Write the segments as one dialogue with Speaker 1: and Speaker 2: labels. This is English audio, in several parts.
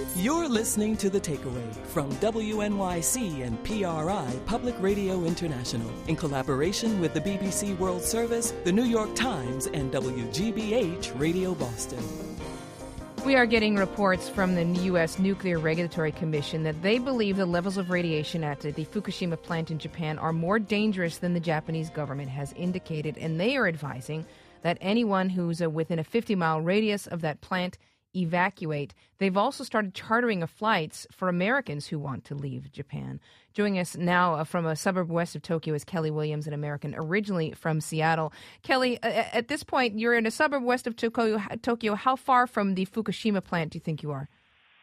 Speaker 1: You're listening to The Takeaway from WNYC and PRI Public Radio International in collaboration with the BBC World Service, the New York Times, and WGBH Radio Boston.
Speaker 2: We are getting reports from the U.S. Nuclear Regulatory Commission that they believe the levels of radiation at the Fukushima plant in Japan are more dangerous than the Japanese government has indicated, and they are advising that anyone who's within a 50-mile radius of that plant evacuate. They've also started chartering flights for Americans who want to leave Japan. Joining us now from a suburb west of Tokyo is Kelly Williams, an American originally from Seattle. Kelly, at this point, you're in a suburb west of Tokyo. How far from the Fukushima plant do you think you are?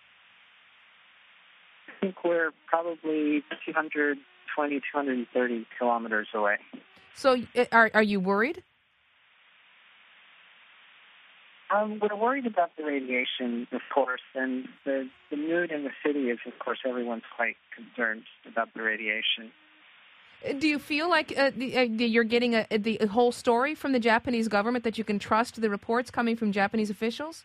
Speaker 3: I think we're probably 220, 230 kilometers away.
Speaker 2: So are you worried?
Speaker 3: We're worried about the radiation, of course, and the mood in the city is, of course, everyone's quite concerned about the radiation.
Speaker 2: Do you feel like you're getting the whole story from the Japanese government, that you can trust the reports coming from Japanese officials?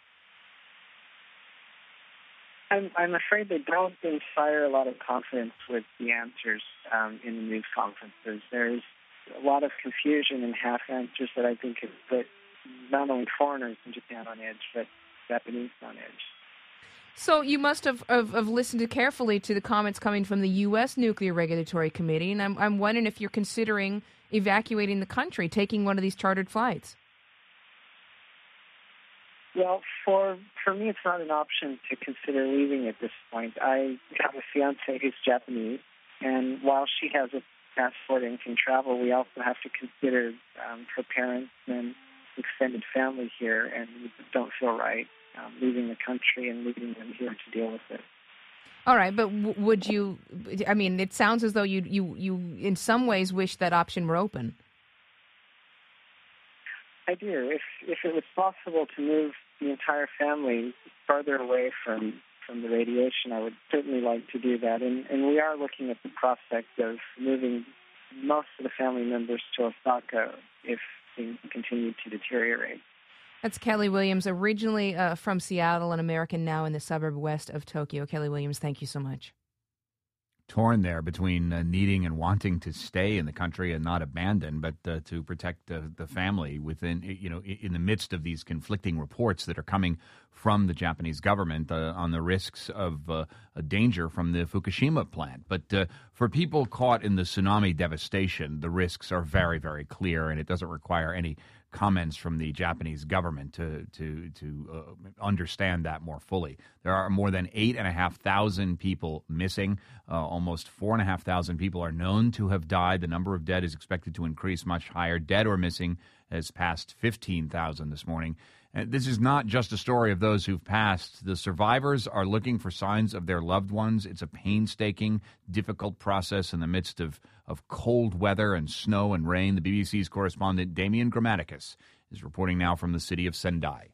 Speaker 3: I'm afraid they don't inspire a lot of confidence with the answers in the news conferences. There's a lot of confusion and half answers that I think have put not only foreigners in Japan on edge, but Japanese on edge.
Speaker 2: So you must have listened carefully to the comments coming from the U.S. Nuclear Regulatory Committee, and I'm wondering if you're considering evacuating the country, taking one of these chartered flights.
Speaker 3: Well, for me, it's not an option to consider leaving at this point. I have a fiancée who's Japanese, and while she has a passport and can travel, we also have to consider her parents and extended family here, and we don't feel right leaving the country and leaving them here to deal with it.
Speaker 2: All right, but would you, I mean, it sounds as though you in some ways wish that option were open.
Speaker 3: I do. If it was possible to move the entire family farther away from the radiation, I would certainly like to do that. And we are looking at the prospect of moving most of the family members to Osaka if things continue to deteriorate.
Speaker 2: That's Kelly Williams, originally from Seattle, an American now in the suburb west of Tokyo. Kelly Williams, thank you so much.
Speaker 4: Torn there between needing and wanting to stay in the country and not abandon, but to protect the family within, in the midst of these conflicting reports that are coming from the Japanese government on the risks of a danger from the Fukushima plant. But for people caught in the tsunami devastation, the risks are very, very clear, and it doesn't require any comments from the Japanese government to understand that more fully. There are more than 8,500 people missing. Almost 4,500 people are known to have died. The number of dead is expected to increase much higher. Dead or missing has passed 15,000 this morning. And this is not just a story of those who've passed. The survivors are looking for signs of their loved ones. It's a painstaking, difficult process in the midst of cold weather and snow and rain. The BBC's correspondent Damian Grammaticus is reporting now from the city of Sendai.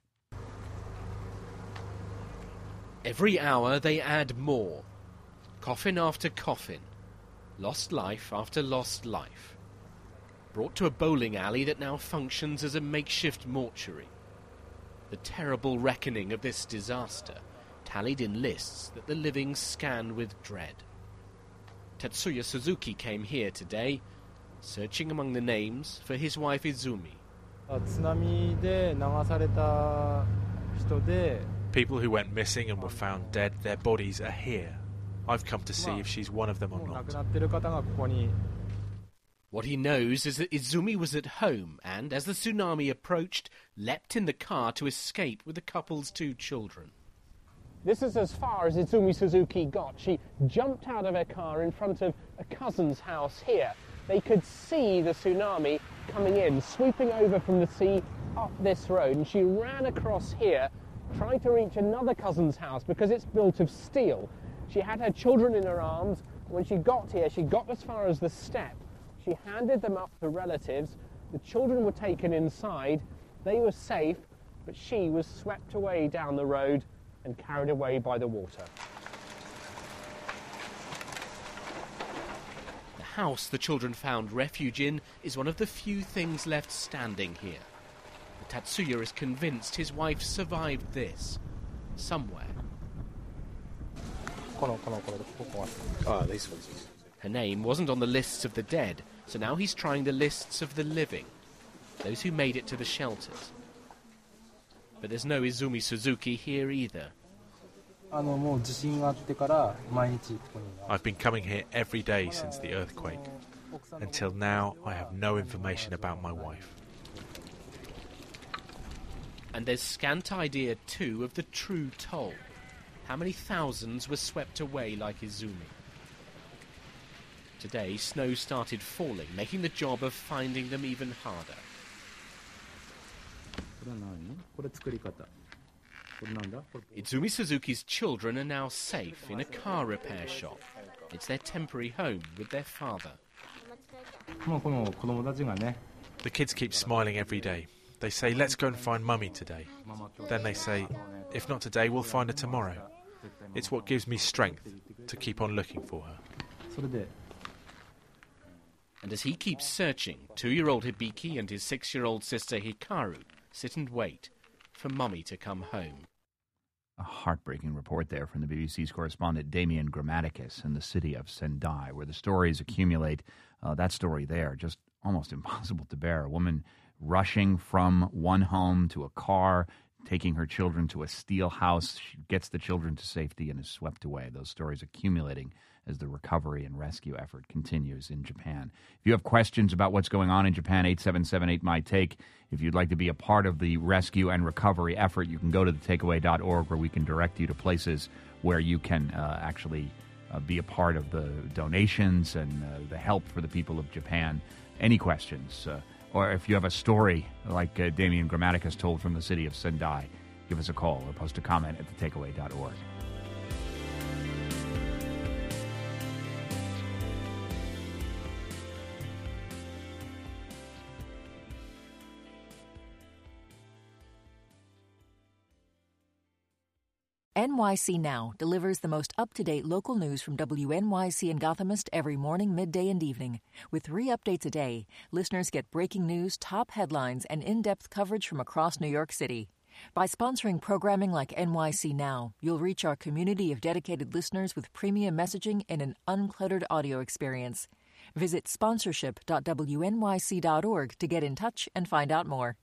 Speaker 5: Every hour they add more. Coffin after coffin. Lost life after lost life. Brought to a bowling alley that now functions as a makeshift mortuary. The terrible reckoning of this disaster tallied in lists that the living scan with dread. Tetsuya Suzuki came here today, searching among the names for his wife Izumi.
Speaker 6: People who went missing and were found dead, their bodies are here. I've come to see if she's one of them or not.
Speaker 5: What he knows is that Izumi was at home and, as the tsunami approached, leapt in the car to escape with the couple's 2 children.
Speaker 7: This is as far as Izumi Suzuki got. She jumped out of her car in front of a cousin's house here. They could see the tsunami coming in, sweeping over from the sea up this road, and she ran across here, trying to reach another cousin's house because it's built of steel. She had her children in her arms. When she got here, she got as far as the step. She handed them up to relatives. The children were taken inside. They were safe, but she was swept away down the road and carried away by the water.
Speaker 5: The house the children found refuge in is one of the few things left standing here. But Tatsuya is convinced his wife survived this, somewhere.
Speaker 6: these ones.
Speaker 5: Her name wasn't on the lists of the dead, so now he's trying the lists of the living, those who made it to the shelters. But there's no Izumi Suzuki here either.
Speaker 6: I've been coming here every day since the earthquake. Until now, I have no information about my wife.
Speaker 5: And there's scant idea, too, of the true toll. How many thousands were swept away like Izumi? Today, snow started falling, making the job of finding them even harder. Izumi Suzuki's children are now safe in a car repair shop. It's their temporary home with their father.
Speaker 6: The kids keep smiling every day. They say, let's go and find Mummy today. Then they say, if not today, we'll find her tomorrow. It's what gives me strength to keep on looking for her.
Speaker 5: And as he keeps searching, 2-year-old Hibiki and his 6-year-old sister Hikaru sit and wait for Mummy to come home.
Speaker 4: A heartbreaking report there from the BBC's correspondent Damien Grammaticus in the city of Sendai, where the stories accumulate. That story there, just almost impossible to bear. A woman rushing from one home to a car, taking her children to a steel house. She gets the children to safety and is swept away. Those stories accumulating as the recovery and rescue effort continues in Japan. If you have questions about what's going on in Japan, 877-8-MY-TAKE. If you'd like to be a part of the rescue and recovery effort, you can go to thetakeaway.org, where we can direct you to places where you can actually be a part of the donations and the help for the people of Japan. Any questions? Or if you have a story like Damien Grammaticus told from the city of Sendai, give us a call or post a comment at thetakeaway.org.
Speaker 8: NYC Now delivers the most up-to-date local news from WNYC and Gothamist every morning, midday, and evening. With 3 updates a day, listeners get breaking news, top headlines, and in-depth coverage from across New York City. By sponsoring programming like NYC Now, you'll reach our community of dedicated listeners with premium messaging and an uncluttered audio experience. Visit sponsorship.wnyc.org to get in touch and find out more.